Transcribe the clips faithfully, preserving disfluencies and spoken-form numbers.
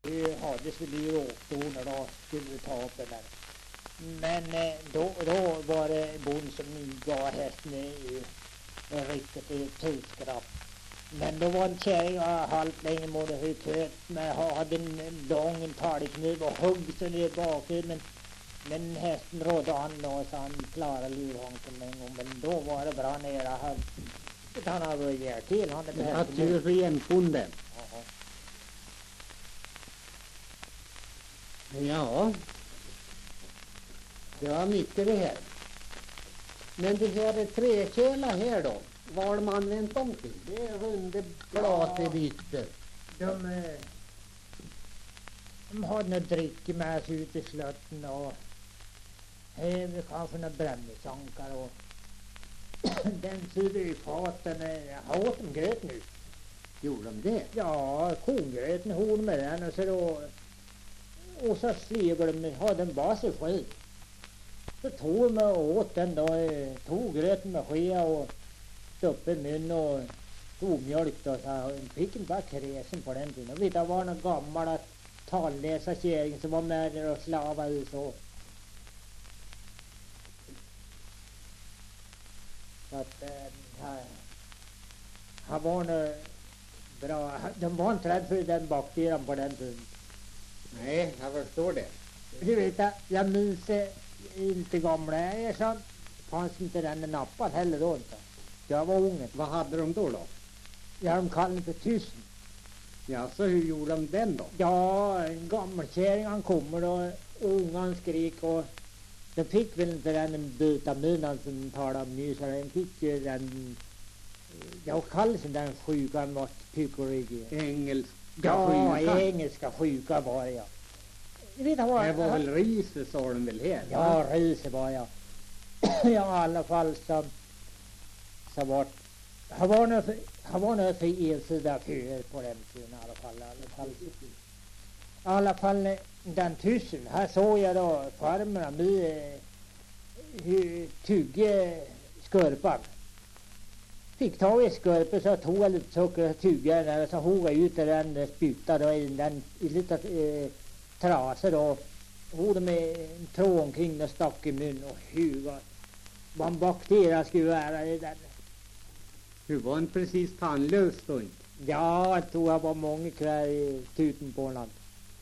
Det hades väl i råktorn och då skulle vi ta upp den där. Men eh, då, då var det bon som gav hästen i en riktigt tidskraft. Men då var en kärring och halvt länge mådde högt högt men hade en lång talkniv och högg sig ner bakut. Men, men hästen rådde han då så han klarade lurhånken en gång. Men då var det bra nere. Han, han hade gär till. Han hade att du för jämfonden. Ja, det var mycket det här. Men det här är träkärla här då. Vad har de använt dem till? Det är runda glaset ytter. De, eh, de hade något dryck med sig ut i slötten och här kanske några brännvisankar och den sydde i faten. Jag har åt dem gröt nu. Gjorde de det? Ja, kongröten hon med den och så då och så slegade de, hade den bara sig själv. Så tog de och åt den då, tog gröten med skea och stoppade mun och tog mjölk då, så han fick inte bara kräsen på den tiden. Och vet, det var någon gammal talläsa kärring som var med där och slavade så. Så att äh, han, han var nog bra, de var inte rädd för den bakdelen på den tiden. Nej, jag förstår det. Du vet, jag, jag minns eh, inte gamla är så fanns inte den nappad heller då inte. Jag var unge. Vad hade de då då? Ja, de kallade för tysten. Ja, så hur gjorde de den då? Ja, en gammal kärring han kommer då och ungan skrik och de fick väl inte den byta munnen som talade om nyss. Den fick ju den, jag kallade sig den sjukan var pykorigi. Engelska ja, sjukan? engelska sjuka var jag. Vet var, det var väl riset sa de väl här? Ja, riset var jag. Ja, i alla fall så så var han var nog han var nog för ensida köer på den tiden i alla fall. I alla fall, i alla fall den tyssen. Här såg jag då farmarna med hur tugge skorpan. Fick ta i skorpan så tog jag lite socker och tugga där och så hogade ut den sputade i den i lite eh, trasor då. Hade med en tråd omkring och stack i mun och huva. Vad en bakterie skulle vara i den. Hur var en precis tandlös då inte? Ja, jag tror jag var många kvar i tuten på land.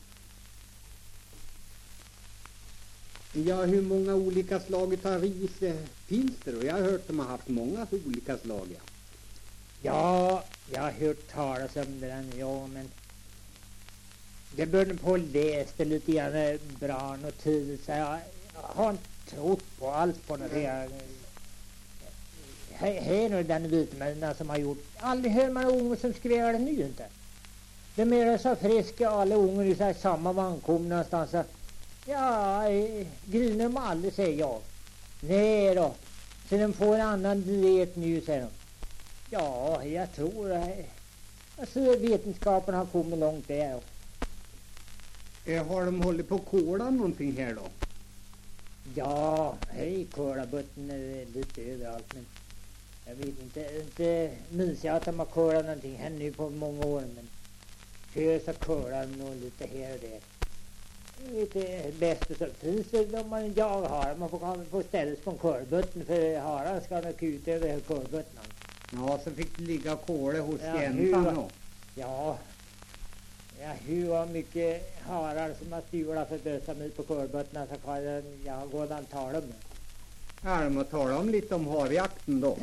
Ja, hur många olika slag av ris eh, finns det då? Jag har hört att de har haft många olika slag. Ja, ja jag har hört talas om den, ja, men det började på att läsa lite grann bra och tidigt, så jag, jag har inte trott på allt på något här. Här är den vitmännen som har gjort. Aldrig hör man ungar som skrev det nu inte. De är så friska alla ungar i så här samma vankom någonstans. Så, ja, griner de aldrig, säger jag. Nej då. Så de får en annan diet nu, säger de. Ja, jag tror det. Alltså vetenskapen har kommit långt där. Eh, har de hållit på kola någonting här då? Ja, hej, kolabutten är lite överallt, men jag vet inte, inte minns jag att de har kolat någonting här nu på många år, men fösa kolan och lite här och där. Lite bäst så finns det om man jag har, man får, får ställas på en kolbutten för haran ska nog kuta över kolbutten. Ja, så fick det ligga kola hos ja, jäntan då. Ja, ja, hur var mycket harar som har styrt för dösa mig på kolbutterna så kan jag, jag gå och tala med. Ja, de har talat om lite om harjakten då.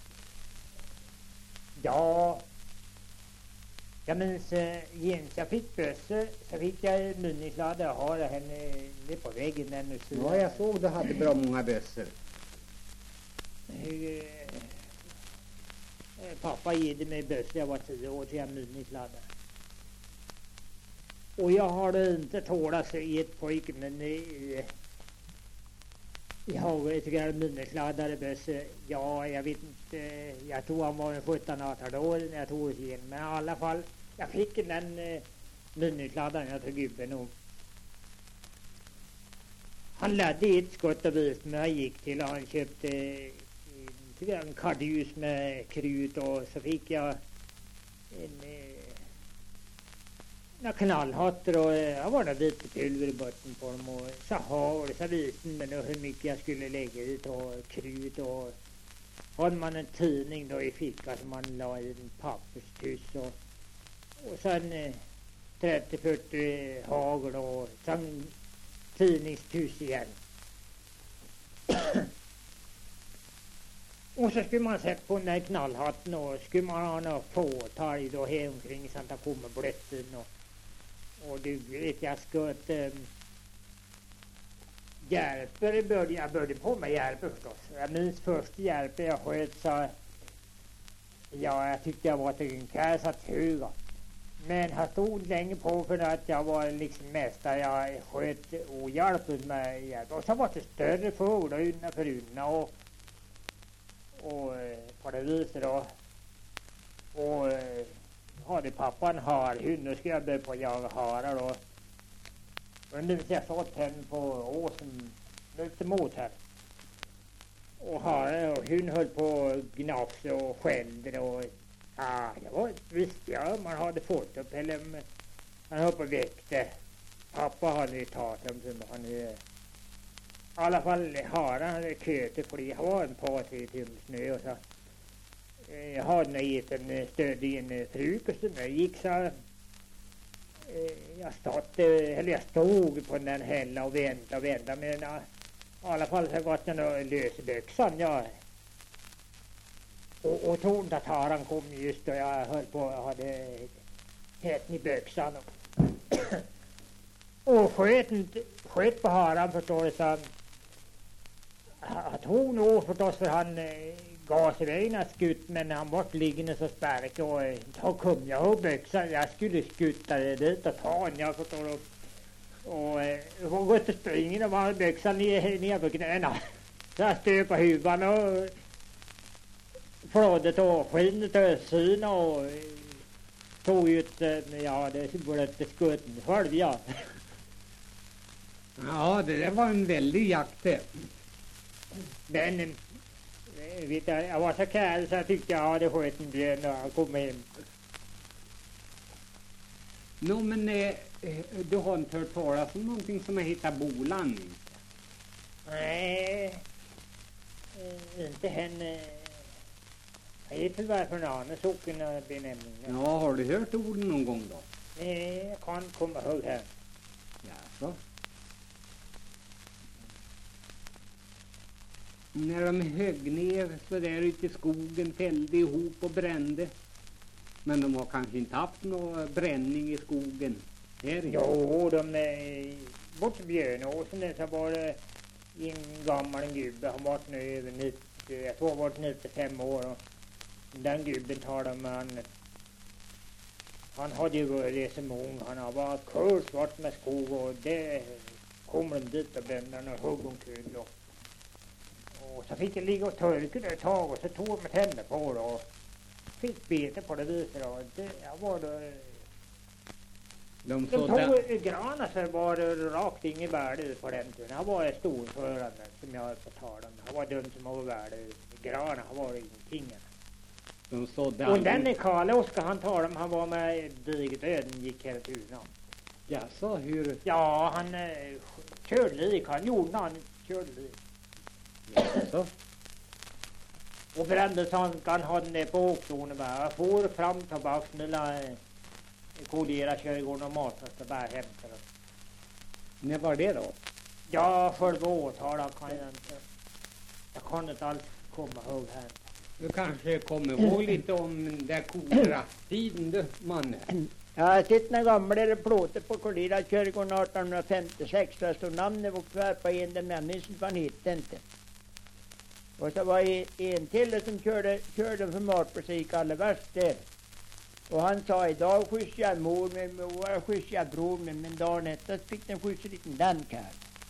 Ja, jag minns äh, Jens, jag fick bössor, så fick jag munningsladdare och har henne det på väggen där nu. Ja, jag såg du hade bra många bössor. Äh, pappa givde mig bössor, jag var tio år till jag munningsladdare. Och jag har inte tålat i ett pojk, men äh, jag har ett grann munningsladdare bössor. Ja, jag vet inte, jag tror han var sjutton arton år när jag tog igen. Men i alla fall, jag fick den eh, munningsladdaren jag tog gubben och han ledde ett skott och vis när jag gick till och han köpte eh, en kardus med krut och så fick jag en, eh, några knallhattar och jag var några lite pulver i botten på dem och så har så visade men hur mycket jag skulle lägga ut och krut och hade man en tidning då i fickan som man la i en papperstuss och, och sen eh, trettio fyrtio hagel och sen tidningstuss igen. Och så skulle man sätta på den där knallhatten och skulle man ha några fåtal då här omkring så att det kommer blötsen och, och du vet jag sköt eh, hjälper började, jag började på med hjälper förstås. Jag minns första hjälper jag sköt så ja jag tyckte jag var till en kärsatt höga. Men jag stod länge på för att jag var liksom mästare. Jag sköt ohjälpligt med hjälp. Och så var det större fåglar unna för unna och och på det viset då. Och eh, hade pappan harhund och skulle jag börja på att jaga harar då. Och nu jag satt henne på åsen lite mot här. Och harar och hund höll på att gnafsa och skällde och ja, det var visst ja, man hade fått upp eller han höll på och väckte. Pappa hade ju tagit dem som han i alla fall haran hade köte för det var en par tre timmar snö och så jag hade gett en stöd i en frukost och när jag gick så jag stod eller jag stod på den hälla och väntade och väntade men i alla fall så gott jag nog lösa böxan jag och, och tog att haran kom just och jag höll på och hade hätten i böxan och, och sköt, sköt på haran förstår du så att hon nog förstås för han eh, gav sig iväg när skutt men han var liggande så stark och eh, då kom jag och böxan jag skulle skutta det dit och ta en jag förstår och, och eh, hon gått och springen och var böxan ner, ner på knäna så jag stöp på huvan och flådet och skinnet och syna och eh, tog ut eh, ja det var ett skutt själv ja. Ja det där var en väldig jakt det. Men vet jag, jag var så kär så jag tyckte jag hade skött en björn när jag kom hem. Nå no, men eh, du har inte hört talas om någonting som heter bolan? Nej, eh, inte henne. Jag vet väl varför en annan socken benämning. Ja, har du hört orden någon gång då? Nej, jag kan komma ihåg här. Ja, så. När de högg ner så där ute i skogen, fällde ihop och brände. Men de har kanske inte haft någon bränning i skogen. Här jo, de är bort i Björnåsen så var det en gammal gubbe. Han var nu över nittio, jag tror han var nittiofem år. Och den gubben talade med han. Han hade ju varit som ung. Han var kurs svart med skog och det kommer de dit och brände och hugg omkull och och så fick jag ligga och törka det ett tag och så tog jag med tänder på det och fick bete på det viset och det var då de, de tog grana så var det rakt ingen värde på den tiden. Han var storförande som jag på talen. Han var dum som var värde. Grana han var ingenting. De sådde och den är Karl Oskar han talade om han var med diget öden gick hela tiden. Ja så hur? Ja han eh, körde lik han gjorde han körde lik. Så. Och brände sankan hade det på åktonen bara. Jag får fram tillbaka lilla kodera körgården och matas och bara hämtar det. När var det då? Ja, själva åtalet kan jag inte. Jag kan inte alls komma ihåg här. Du kanske kommer ihåg lite om den där kodera-tiden du, mannen? Jag har sett några gamla plåter på Kolira körgården arton femtiosex. Där stod namnet och kvar på en den människan vad han hette inte. Och så var det en till som körde, körde för matmusik allra värst där. Och han sa idag skjutsar jag mor med mor och skjutsar jag bror med men dagen efter fick den skjutsa liten dankar.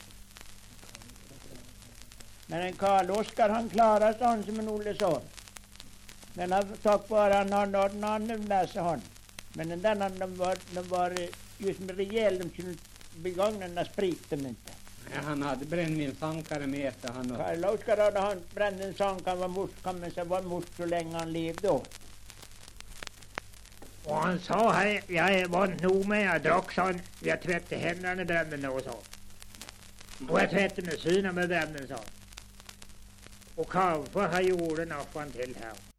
Men en Karl Oskar han klarade sig han som en Ollesson. Men han sa bara han har någon annan med sig han. Men den där de var, de var just med rejäl, de skulle begagna den där spriten inte. Ja, han hade brännvinsankare med sig han. Och... Karl Oskar hade han brännvinsankare var morskan men så var mors så länge han levde då. Och han sa här, jag var inte nog med, jag drack, sa han. Jag tvättade händerna med branden och så. Och jag tvättade med syna med branden, sa han. Och kaffe har gjorde naffan till här.